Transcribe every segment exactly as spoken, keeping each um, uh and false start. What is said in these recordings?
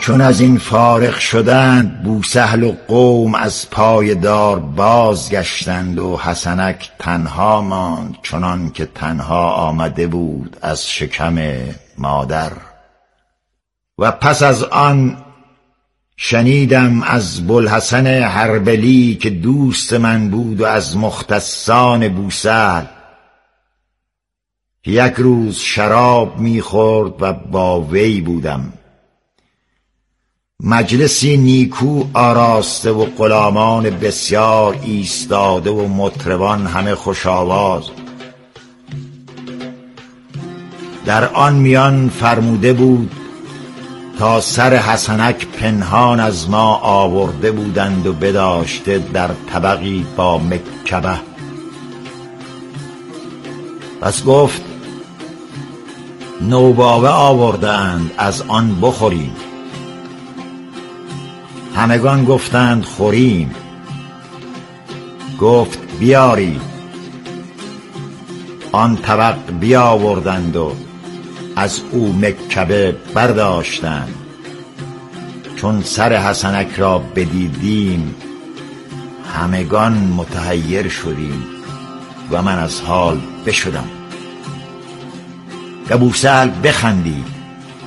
چون از این فارغ شدند بوسهل و قوم از پای دار بازگشتند و حسنک تنها ماند، چنان که تنها آمده بود از شکم مادر. و پس از آن شنیدم از بوالحسن هربلی که دوست من بود و از مختصان بوسهل، یک روز شراب میخورد و با وی بودم. مجلسی نیکو آراسته و غلامان بسیار ایستاده و مطربان همه خوش آواز. در آن میان فرموده بود تا سر حسنک پنهان از ما آورده بودند و بداشته در طبقی با مکبه. پس گفت نوباوه آوردند، از آن بخوریم. همگان گفتند خوریم. گفت بیاری. آن طبق بیاوردند و از او مکبه برداشتند. چون سر حسنک را بدیدیم همگان متحیر شدیم و من از حال بشدم. و بوسهل بخندید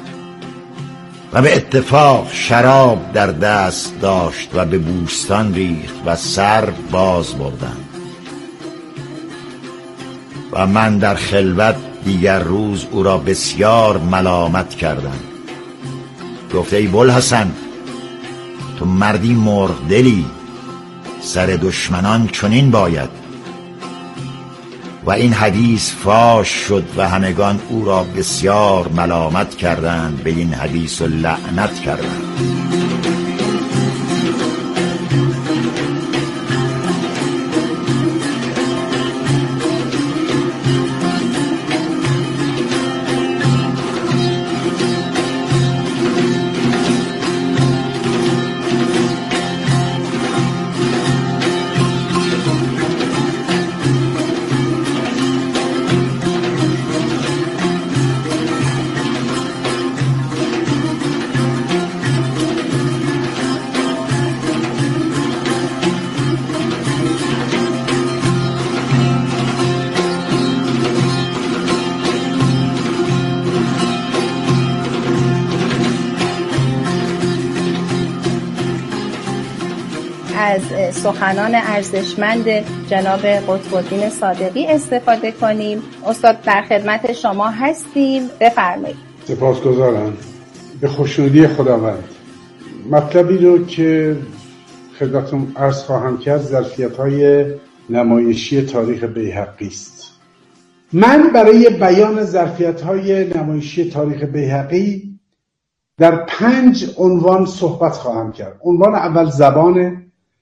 و به اتفاق شراب در دست داشت و به بوستان ریخت و سر باز بردند. و من در خلوت دیگر روز او را بسیار ملامت کردم. گفت ای بوالحسن، تو مردی مرغ دلی، سر دشمنان چنین باید. و این حدیث فاش شد و همگان او را بسیار ملامت کردند، به این حدیث و لعنت کردند. از سخنان ارزشمند جناب قطب‌الدین صادقی استفاده کنیم. استاد در خدمت شما هستیم، بفرمایید. سپاسگزارم. به خوشنودی خداوند. مطلبی رو که خدمتتون عرض خواهم کرد ظرفیت‌های نمایشی تاریخ بیهقی است. من برای بیان ظرفیت‌های نمایشی تاریخ بیهقی در پنج عنوان صحبت خواهم کرد. عنوان اول زبان،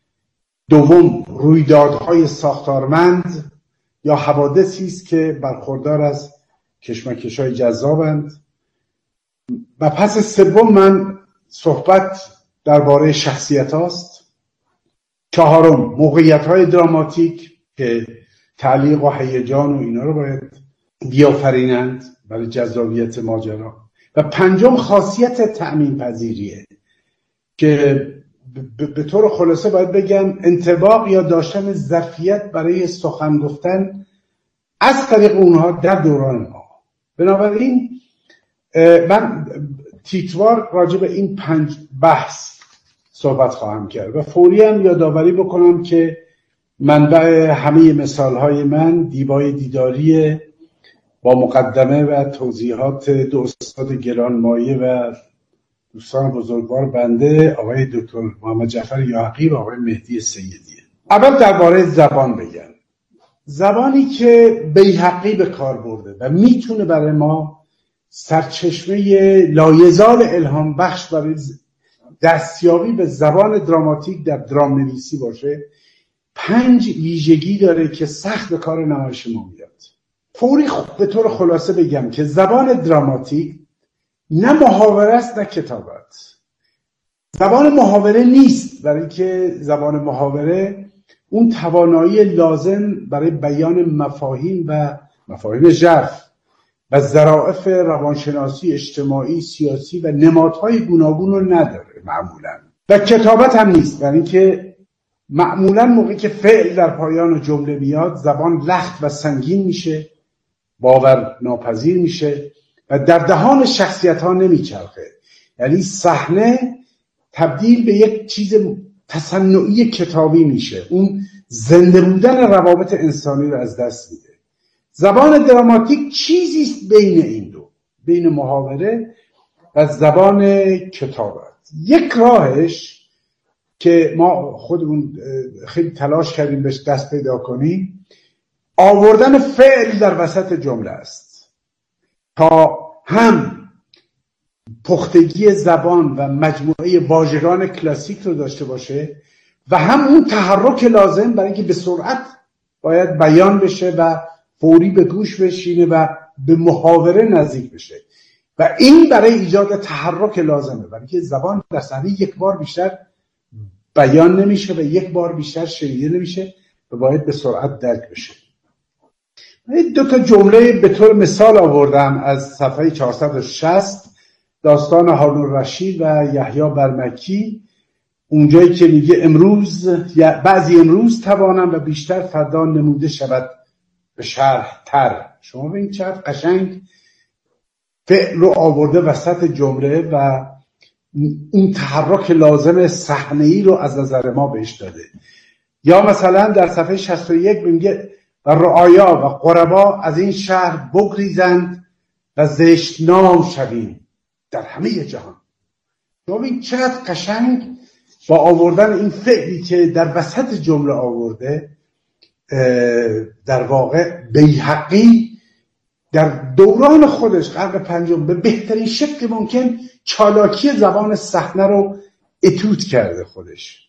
دوم رویدادهای ساختارمند یا حوادثی است که برخوردار از کشمکش‌های جذابند. و پس سوم من صحبت درباره شخصیت هاست. چهارم موقعیت‌های دراماتیک که تعلیق و هیجان و اینا رو باید بیافرینند برای جذابیت ماجرا. و پنجم خاصیت تأمین پذیریه که به طور خلاصه باید بگم انطباق یا داشتن ظرفیت برای سخن گفتن از طریق اونها در دوران ما. بنابراین من تیتوار راجع به این پنج بحث صحبت خواهم کرد و فوری هم یادآوری بکنم که منبع همه مثالهای من دیبای دیداری با مقدمه و توضیحات دو استاد گرانمایه و دوستان بزرگوار بنده آقای دکتر محمد جعفر یاحقی و آقای مهدی سیدیه. اول درباره زبان بگم. زبانی که بیهقی به کار برده و میتونه برای ما سرچشمه لایزال الهام بخش برای دستیابی به زبان دراماتیک در درام نویسی باشه، پنج ویژگی داره که سخت به کار نمایش ما میاد. فوری به طور خلاصه بگم که زبان دراماتیک نه محاوره است نه کتابت. زبان محاوره نیست، برای که زبان محاوره اون توانایی لازم برای بیان مفاهیم و مفاهیم ژرف و ظرافت روانشناسی، اجتماعی، سیاسی و نمادهای گوناگون رو نداره معمولا. و کتابت هم نیست، برای اینکه معمولا موقعی که فعل در پایان جمله میاد زبان لخت و سنگین میشه، باور ناپذیر میشه و در دهان شخصیت ها نمیچرخه. یعنی صحنه تبدیل به یک چیز تصنعی کتابی میشه، اون زنده بودن روابط انسانی رو از دست میده. زبان دراماتیک چیزی است بین این دو، بین محاوره و زبان کتابت. یک راهش که ما خودمون خیلی تلاش کردیم بهش دست پیدا کنیم، آوردن فعل در وسط جمله است تا هم پختگی زبان و مجموعه واژگان کلاسیک رو داشته باشه و هم اون تحرک لازم برای اینکه به سرعت باید بیان بشه و فوری به گوش بشینه و به محاوره نزدیک بشه و این برای ایجاد تحرک لازمه، برای اینکه زبان در صحنه یک بار بیشتر بیان نمیشه و یک بار بیشتر شنیده نمیشه و باید به سرعت درک بشه. دو تا جمله به طور مثال آوردم از صفحه چهارصد و شصت، داستان هارون الرشید و یحیی برمکی، اونجایی که میگه امروز بعضی امروز توانم و بیشتر فردا نموده شود به شرح تر. شما ببین چقدر قشنگ فعل رو آورده وسط جمله و اون تحرک لازم صحنه‌ای رو از نظر ما بهش داده. یا مثلا در صفحه شصت و یک میگه و رعایا و قربا از این شهر بگریزند و زشت نام شویم در همه جهان. ببین چقدر قشنگ با آوردن این فعلی که در وسط جمله آورده، در واقع بیهقی در دوران خودش قرن پنجم به بهترین شکل ممکن چالاکی زبان صحنه رو اتود کرده خودش.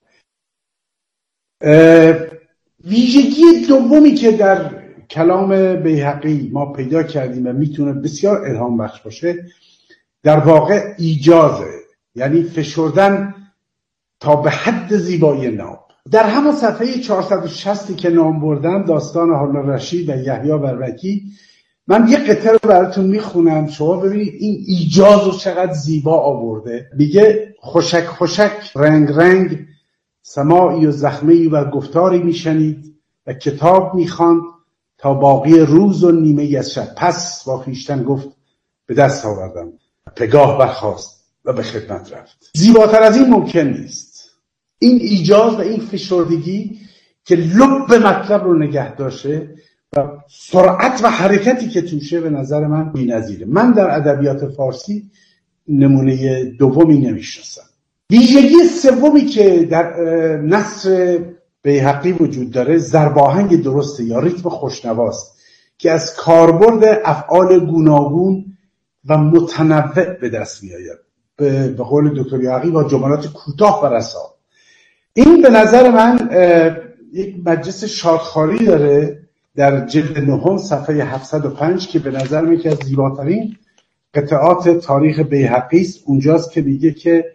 ویژگی دومی که در کلام بیهقی ما پیدا کردیم و میتونه بسیار الهام بخش باشه، در واقع ایجازه، یعنی فشردن تا به حد زیبایی ناب. در همون صفحه چهارصد و شصت که نام بردم، داستان هارون الرشید و یحیی برمکی، من یه قطعه رو براتون میخونم، شما ببینید این ایجاز رو چقدر زیبا آورده. میگه خوشک خوشک رنگ رنگ سماعی و زخمه‌ای و گفتاری میشنید و کتاب میخواند تا باقی روز و نیمه از شب. پس با خویشتن گفت به دست آوردم، پگاه برخاست و به خدمت رفت. زیباتر از این ممکن نیست. این ایجاز و این فشردگی که لب مطلب رو نگه داشته و سرعت و حرکتی که توشه به نظر من بی‌نظیره. من در ادبیات فارسی نمونه دومی نمیشناسم. ویژگی سومی که در نثر بیهقی وجود داره ضرباهنگ درسته یا ریتم خوشنواست که از کاربرد افعال گوناگون و متنوع به دست میآید. به قول دکتر یعقوبی با جملات کوتاه و رسا. این به نظر من یک مجلس شادخواری داره در جلد نهم صفحه هفتصد و پنج که به نظر من یکی از زیباترین قطعات تاریخ بیهقی است. اونجاست که میگه که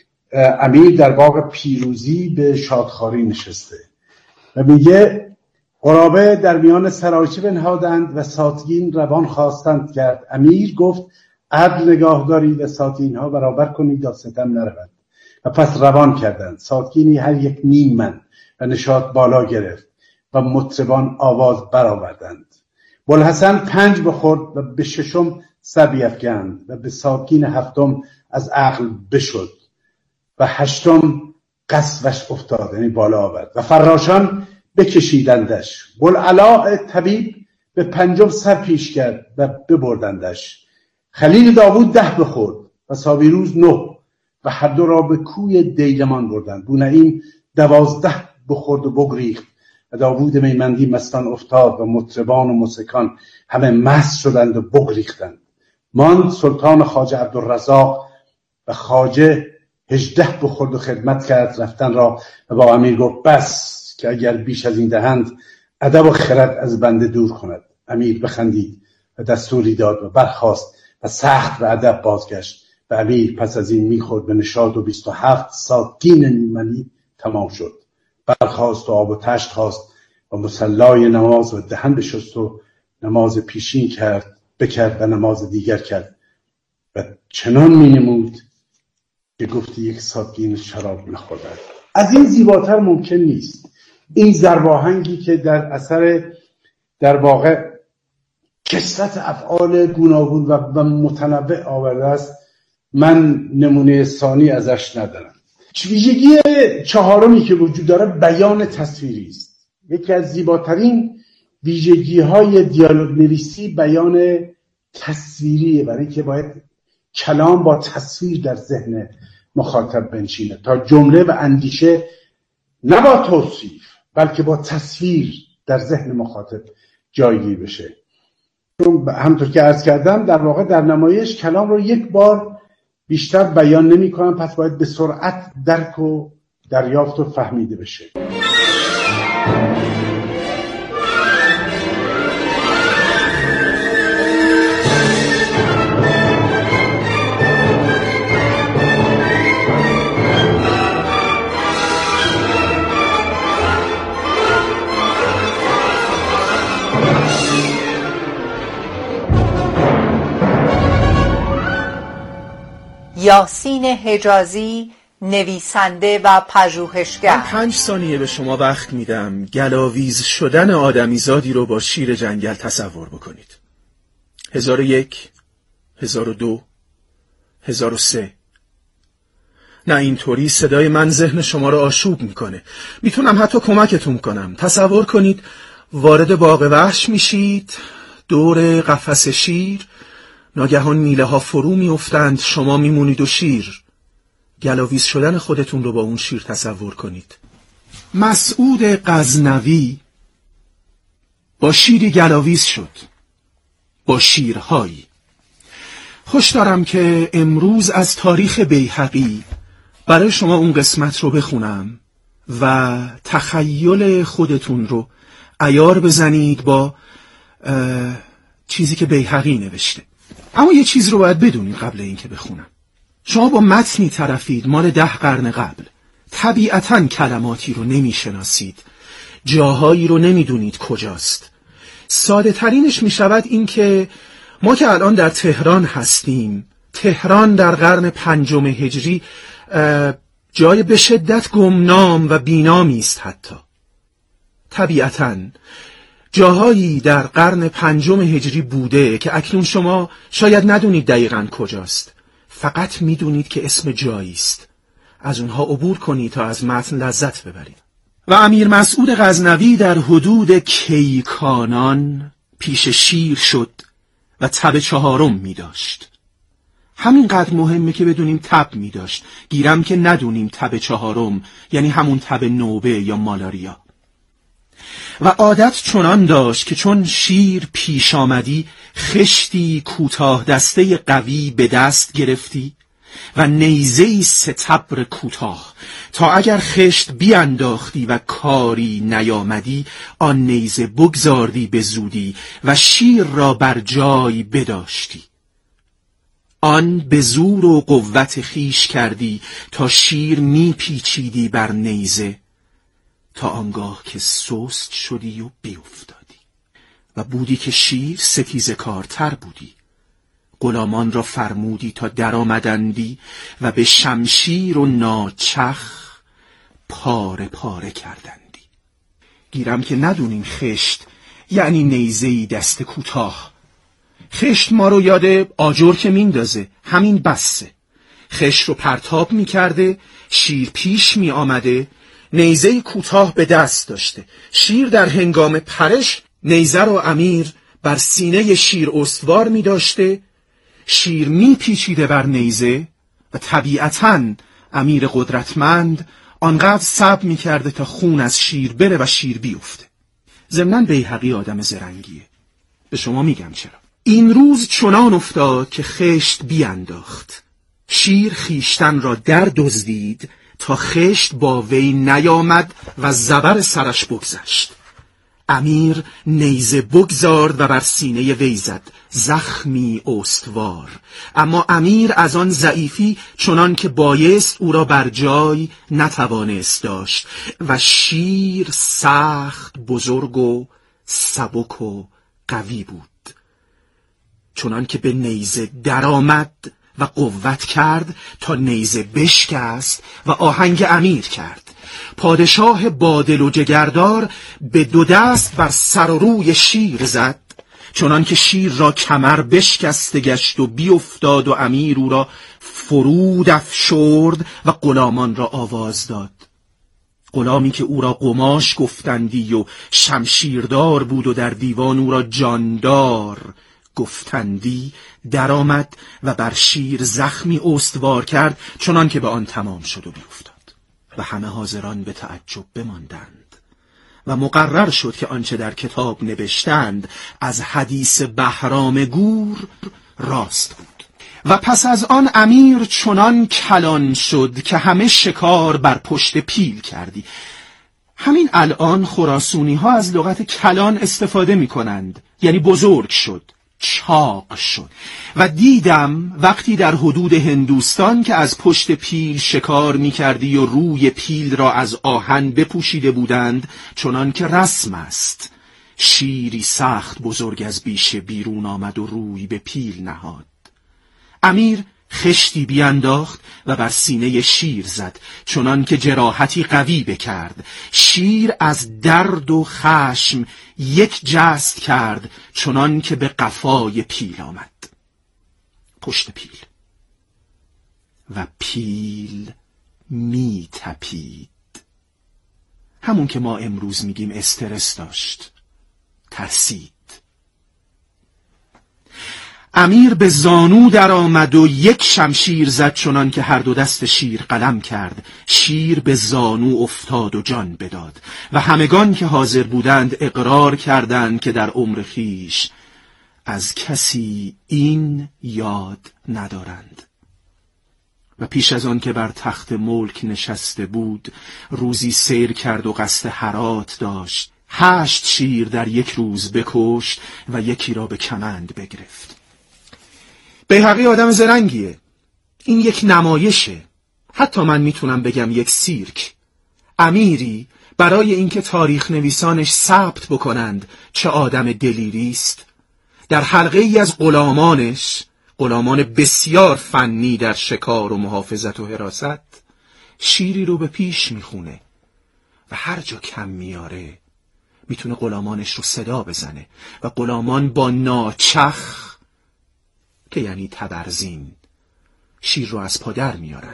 امیر در باغ پیروزی به شادخواری نشسته و میگه قرابه در میان سرایچه بنهادند و ساتگین روان خواستند کرد. امیر گفت عدل نگاه دارید و ساتگین ها برابر کنید تا ستم نرود و پس روان کردند. ساتگینی هر یک نیم من و نشاط بالا گرفت و مطربان آواز برآوردند. بوالحسن پنج بخورد و به ششم سر بیفکند و به ساتگین هفتم از عقل بشد و هشتم قصوش افتاد، یعنی بالا آورد و فراشان بکشیدندش. بوالعلاء طبیب به پنجم سر پیش کرد و ببردندش. خلیل داوود ده بخورد و ساویروز نه و هر دو را به کوی دیلمان بردند. بونعیم دوازده بخورد و بگریخت و داوود میمندی مستان افتاد و مطربان و موسیقان همه مست شدند و بگریختند. ماند سلطان خواجه عبدالرزاق و خواجه هجده بخورد و خدمت کرد رفتن را و با امیر گفت بس که اگر بیش از این دهند ادب و خرد از بنده دور کند. امیر بخندید و دستوری داد و برخاست و سخت به ادب بازگشت و امیر پس از این میخورد به نشاط و بیست و هفت ساتگین نیمنی تمام شد. برخاست و آب و تشت خواست و مصلای نماز و دهن بشست و نماز پیشین کرد بکرد و نماز دیگر کرد و چنان می نمود که گفت یک ساقی شراب نخورد. از این زیباتر ممکن نیست. این ضرباهنگی که در اثر در واقع کثرت افعال گوناگون و متنوع آورده است، من نمونه ثانی ازش ندارم. ویژگی چهارمی که وجود داره بیان تصویری است. یکی از زیباترین ویژگی های دیالوگ نویسی بیان تصویریه، برای اینکه باید کلام با تصویر در ذهن مخاطب بنشینه تا جمله و اندیشه نه با توصیف بلکه با تصویر در ذهن مخاطب جایگیر بشه. چون همطور که عرض کردم در واقع در نمایش کلام رو یک بار بیشتر بیان نمی کنم، پس باید به سرعت درک و دریافت و فهمیده بشه. یاسین حجازی، نویسنده و پژوهشگر. من پنج ثانیه به شما وقت میدم گلاویز شدن آدمیزادی رو با شیر جنگل تصور بکنید. هزار و یک، هزار و دو، هزار و سه. نه اینطوری صدای من ذهن شما رو آشوب میکنه. میتونم حتی کمکتون کنم. تصور کنید وارد باغ وحش میشید، دور قفس شیر، ناگهان میله ها فرو میافتند، شما میمونید و شیر. گلاویز شدن خودتون رو با اون شیر تصور کنید. مسعود غزنوی با شیری گلاویز شد، با شیرهایی. خوش دارم که امروز از تاریخ بیهقی برای شما اون قسمت رو بخونم و تخیل خودتون رو عیار بزنید با چیزی که بیهقی نوشته. اما یه چیز رو باید بدونید قبل اینکه بخونم. شما با متنی طرفید مال ده قرن قبل. طبیعتاً کلماتی رو نمیشناسید، جاهایی رو نمیدونید کجاست. ساده ترینش میشود این که ما که الان در تهران هستیم، تهران در قرن پنجم هجری جای به شدت گمنام و بینامی است. حتی طبیعتاً جاهایی در قرن پنجم هجری بوده که اکنون شما شاید ندونید دقیقاً کجاست، فقط میدونید که اسم جایی است. از اونها عبور کنید تا از متن لذت ببرید. و امیر مسعود غزنوی در حدود کیکانان پیش شیر شد و تب چهارم می داشت. همینقدر مهمه که بدونیم تب می داشت، گیرم که ندونیم تب چهارم یعنی همون تب نوبه یا مالاریا. و عادت چنان داشت که چون شیر پیش آمدی خشتی کوتاه دسته قوی به دست گرفتی و نیزه‌ای ستبر کوتاه، تا اگر خشت بیانداختی و کاری نیامدی آن نیزه بگذاردی به زودی و شیر را بر جای بداشتی. آن به زور و قوت خیش کردی تا شیر می پیچیدی بر نیزه، تا آنگاه که سست شدی و بیفتادی. و بودی که شیر ستیزه کارتر بودی، غلامان را فرمودی تا در آمدندی و به شمشیر و ناچخ پاره پاره کردندی. گیرم که ندونیم خشت یعنی نیزه‌ای دست کوتاه. خشت ما رو یاد آجر که میندازه، همین بسه. خشت رو پرتاب میکرده، شیر پیش می آمده، نیزه کوتاه به دست داشته. شیر در هنگام پرش نیزه رو امیر بر سینه شیر استوار می داشته، شیر می پیچیده بر نیزه و طبیعتاً امیر قدرتمند آنقدر صبر می کرده تا خون از شیر بره و شیر بیفته. ضمناً بیهقی آدم زرنگیه. به شما میگم چرا. این روز چنان افتاد که خشت بیانداخت. شیر خیشتن را در دزدید تا خشت با وی نیامد و زبر سرش بگذشت. امیر نیزه بگذارد و بر سینه وی زد، زخمی استوار. اما امیر از آن ضعیفی چنان که بایست او را بر جای نتوانست داشت و شیر سخت بزرگ و سبک و قوی بود. چنان که به نیزه درآمد و قوت کرد تا نیزه بشکست و آهنگ امیر کرد. پادشاه بادل و جگردار به دو دست بر سر و روی شیر زد، چنان که شیر را کمر بشکسته گشت و بیفتاد و امیر او را فرود افشرد و غلامان را آواز داد. غلامی که او را قماش گفتندی و شمشیردار بود و در دیوان او را جاندار گفتندی درآمد و بر شیر زخمی استوار کرد، چنان که به آن تمام شد و بیفتاد و همه حاضران به تعجب بماندند و مقرر شد که آنچه در کتاب نوشتند از حدیث بهرام گور راست بود. و پس از آن امیر چنان کلان شد که همه شکار بر پشت پیل کردی. همین الان خراسونی ها از لغت کلان استفاده می کنند، یعنی بزرگ شد، چاق شد. و دیدم وقتی در حدود هندوستان که از پشت پیل شکار می کردی و روی پیل را از آهن بپوشیده بودند، چنان که رسم است. شیری سخت بزرگ از بیشه بیرون آمد و روی به پیل نهاد. امیر خشتی بیانداخت و بر سینه شیر زد، چنان که جراحتی قوی بکرد. شیر از درد و خشم یک جست کرد، چنان که به قفای پیل آمد، پشت پیل، و پیل می تپید. همون که ما امروز میگیم استرس داشت، ترسید. امیر به زانو در آمد و یک شمشیر زد، چنان که هر دو دست شیر قلم کرد. شیر به زانو افتاد و جان بداد و همگان که حاضر بودند اقرار کردند که در عمر خویش از کسی این یاد ندارند. و پیش از آن که بر تخت ملک نشسته بود، روزی سیر کرد و قصد هرات داشت. هشت شیر در یک روز بکشت و یکی را به کمند بگرفت. بیهقی آدم زرنگیه. این یک نمایشه، حتی من میتونم بگم یک سیرک. امیری برای اینکه تاریخ نویسانش ثبت بکنند چه آدم دلیری است، در حلقه ای از غلامانش، غلامان بسیار فنی در شکار و محافظت و حراست، شیری رو به پیش میخونه و هر جا کم میاره میتونه غلامانش رو صدا بزنه و غلامان با ناچخ، که یعنی تبرزین، شیر رو از پادر میارن.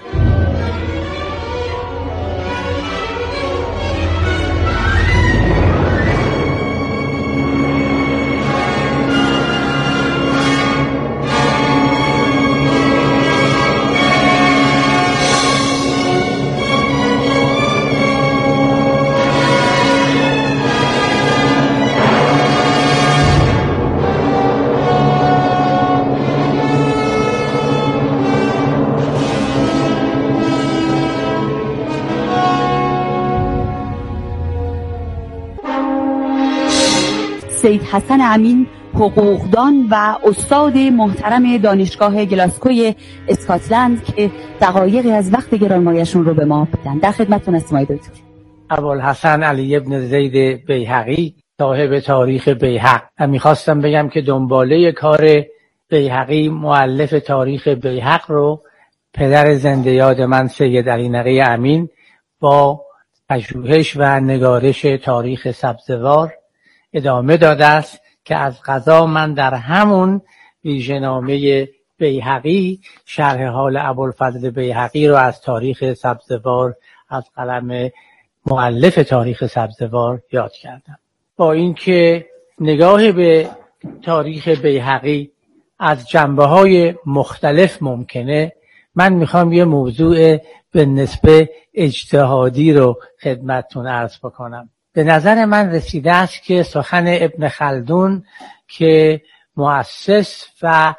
سید حسن امین، حقوقدان و استاد محترم دانشگاه گلاسکوی اسکاتلند که دقایقی از وقت گرانمایه‌شون رو به ما بدن. در خدمتتون هستم آقای دکتر. ابوالحسن علی ابن زید بیهقی، صاحب تاریخ بیهق. من میخواستم بگم که دنباله کار بیهقی، مؤلف تاریخ بیهق، رو پدر زنده یاد من سید علی نقی امین با پژوهش و نگارش تاریخ سبزوار ادامه داده است که از قضا من در همون ویژه‌نامه بیهقی شرح حال ابوالفضل بیهقی رو از تاریخ سبزوار از قلم مؤلف تاریخ سبزوار یاد کردم. با اینکه نگاه به تاریخ بیهقی از جنبه‌های مختلف ممکنه، من میخوام یه موضوع به نسبه اجتهادی رو خدمتتون عرض بکنم. به نظر من رسیده است که سخن ابن خلدون که مؤسس و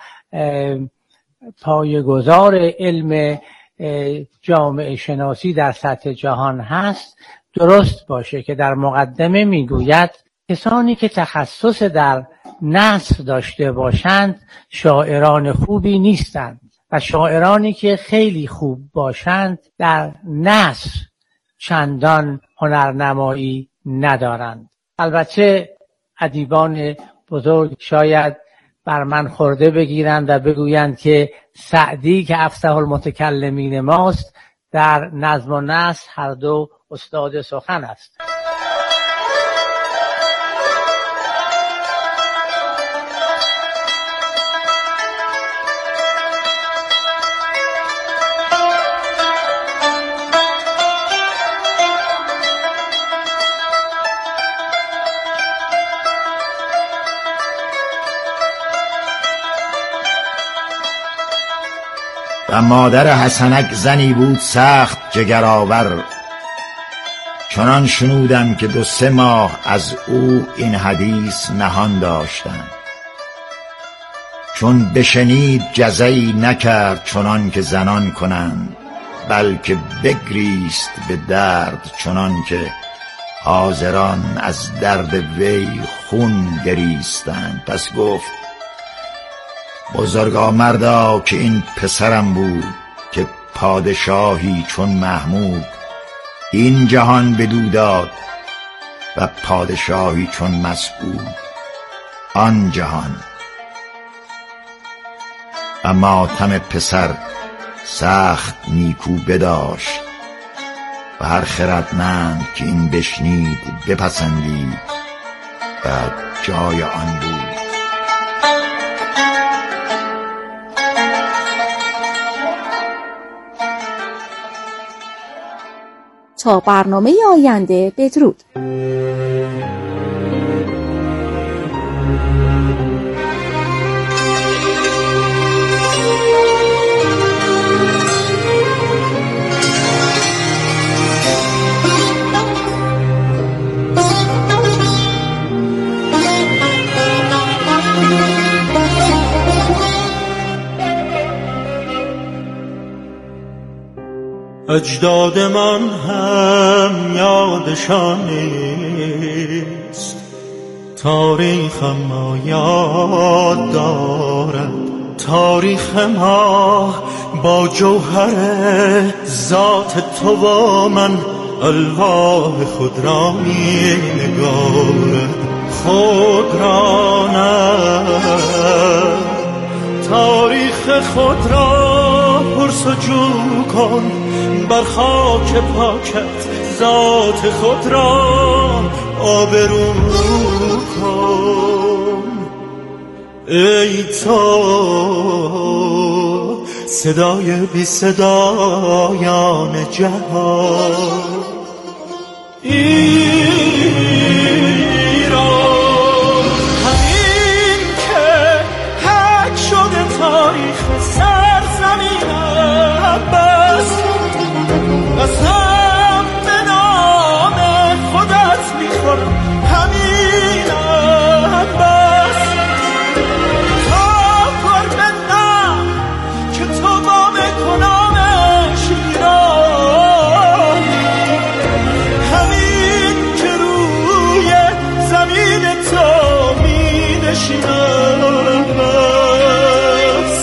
پایه‌گذار علم جامعه شناسی در سطح جهان هست درست باشه که در مقدمه میگوید کسانی که تخصص در نثر داشته باشند شاعران خوبی نیستند و شاعرانی که خیلی خوب باشند در نثر چندان هنرنمایی ندارند. البته ادیبان بزرگ شاید بر من خورده بگیرند و بگویند که سعدی که افصح المتکلمین ماست در نظم و نثر هر دو استاد سخن است. و مادر حسنک زنی بود سخت جگرآور، چنان شنودم که دو سه ماه از او این حدیث نهان داشتند. چون بشنید جزعی نکرد چنان که زنان کنند، بلکه بگریست به درد چنان که حاضران از درد وی خون گریستند. پس گفت بزرگا مردا که این پسرم بود که پادشاهی چون محمود این جهان بدو داد و پادشاهی چون مسعود آن جهان. و ماتم پسر سخت نیکو بداشت و هر خردمند که این بشنید بپسندید و جای آن بود. تا برنامه آینده بدرود. اجداد من هم یادشان نیست، تاریخم ما یاد دارد. تاریخ ما با جوهر ذات تو و من الواح خود را می نگارد. خود را نه تاریخ خود را پرسجو کن، بر خاک پاکت ذات خود را آبرو کن. ای تو صدای بی صدایان جهان، ایران همین که حک شده تاریخ سرزمینم، بس قسم به نام خودت میخورم همینم، بس تا قرب نه که تو با میکنم شیرانی، همین که روی زمین تو می نشینم، بس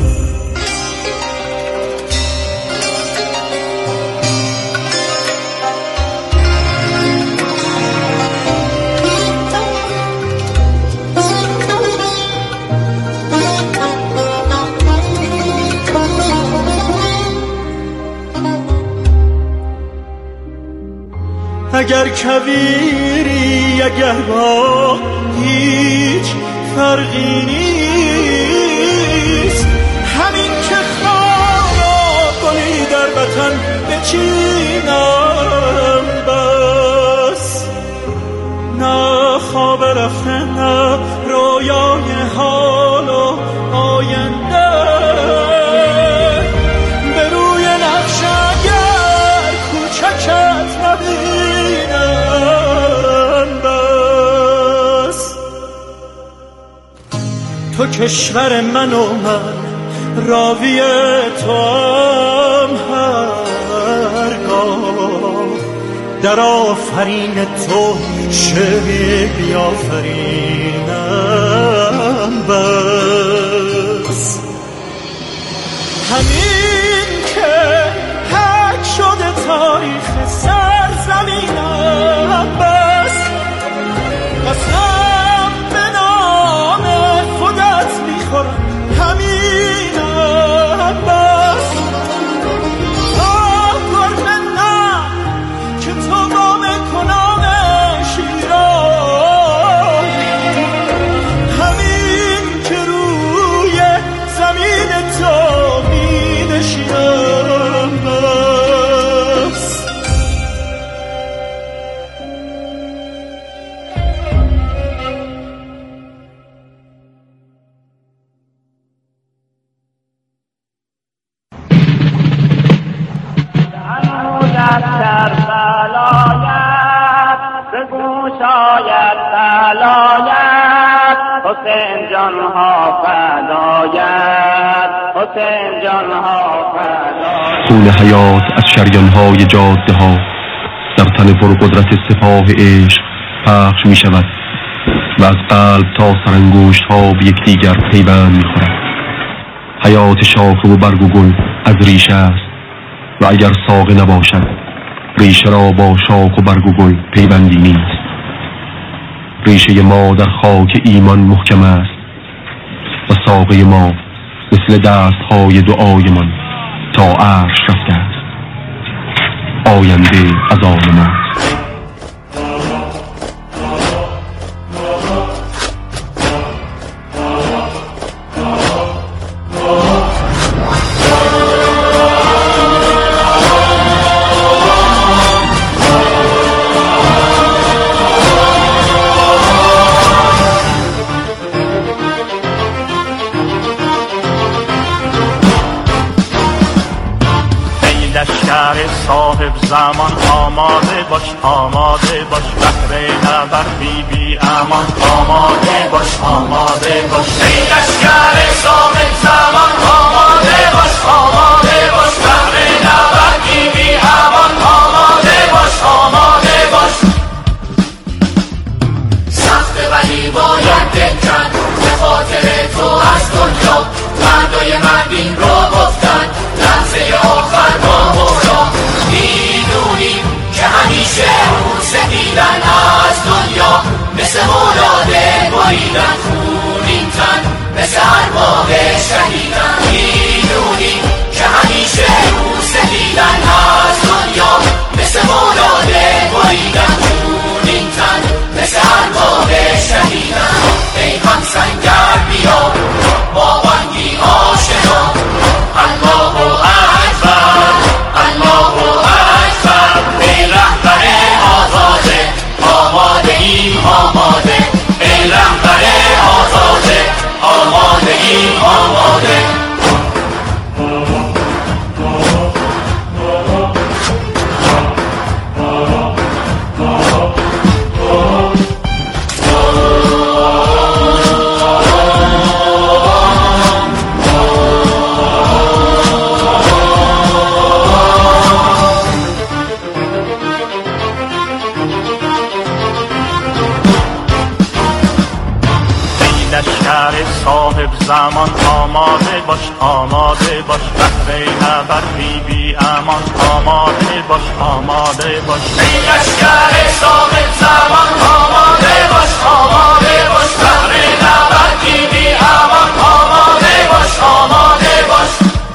اگر کویری اگر با هیچ فرقی نیست، همین که خواهم کنی در وطن بچینم، بس نه خواب رفته نه رویای حال و آینده، به روی نقش اگر کوچکت نبینم، بس تو کشور من و من راوی تو هم هرگاه در آفرین تو شعری بیافرینم، بس همین که حک شده تاریخ سرزمینم، بس قسم به نام خودت لشکر بلایت به گوش آید بلایت حسین جان ها فدایت حسین جان ها فدایت. خون حیات از شریان های جاده ها در تن پرقدرت سپاه عشق پخش می شود و از قلب تا سرانگشت ها به یکدیگر پیوند می خورد. حیات شاخه و برگ و گل از ریشه است و اگر ساقه نباشد ریشه را با شاخ و برگ و گل پیوندی نیست. ریشه ما در خاک ایمان محکم است و ساقه ما مثل دست های دعایمان تا عرش رفته است. آینده از آن ماست. صاحب زمان آماده باش آماده باش بهره نبر بی بی امان آماده باش آماده باش ای لشکر صاحب زمان آماده باش آماده باش بهره نبر بی بی امان آماده باش آماده باش. سخت ولی باید بکن به خاطر تو از دنیا مردای مردین رو گفتن لحظه آخر با مورا میدونیم که همیشه رو سفیدن از دنیا مثل مولاده بریدن خونین تن مثل هر واقع شهیدن. میدونیم که همیشه رو سفیدن از دنیا مثل مولاده بریدن خونین تن مثل هر واقع شهیدن. ای هم سنگر بیا با بانگی آشنا الله اکبر الله اکبر. ای رهبر آزاده آماده ایم آماده ای رهبر آزاده آماده ایم آماده. صاحب زمان آماده باش آماده باش بهره نبر بی بی امان آماده باش آماده باش ای لشکر صاحب زمان آماده باش آماده باش بهره نبر بی بی امان آماده باش آماده باش.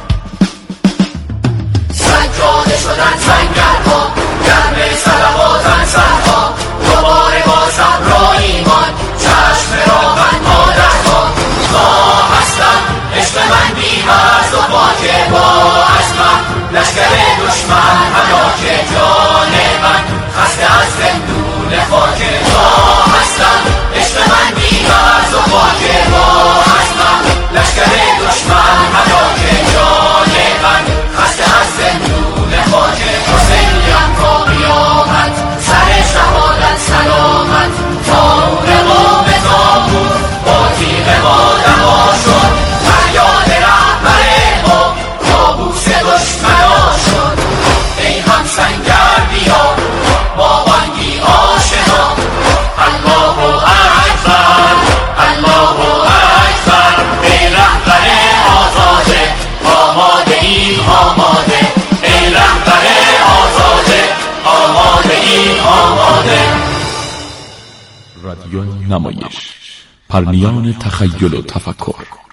سجاده شدن سنگرها گرم صلواتن سرها دوباره با صبر و ایمان چشم راهن مادرها با هستم عشق من بیمرز و پاکه با عزمم لشکر دشمن هلاکه جان من خسته از زندون خاکه با هستم عشق من بیمرز و پاکه با عزمم لشکر دشمن هلاکه جان من خسته از زندون خاکه. حسینیم تا قیامت سر شهادت سلامت تا اون قوم تابون با تیغ ما دوا شد فریاد رهبر ما کابوس دشمنا شد. ای هم سنگر بیا با بانگی آشنا الله اکبر الله اکبر. ای رهبر آزاده آماده ایم آماده ای رهبر آزاده آماده ایم آماده. رادیو نمایش، پرنیان تخیل و تفکر.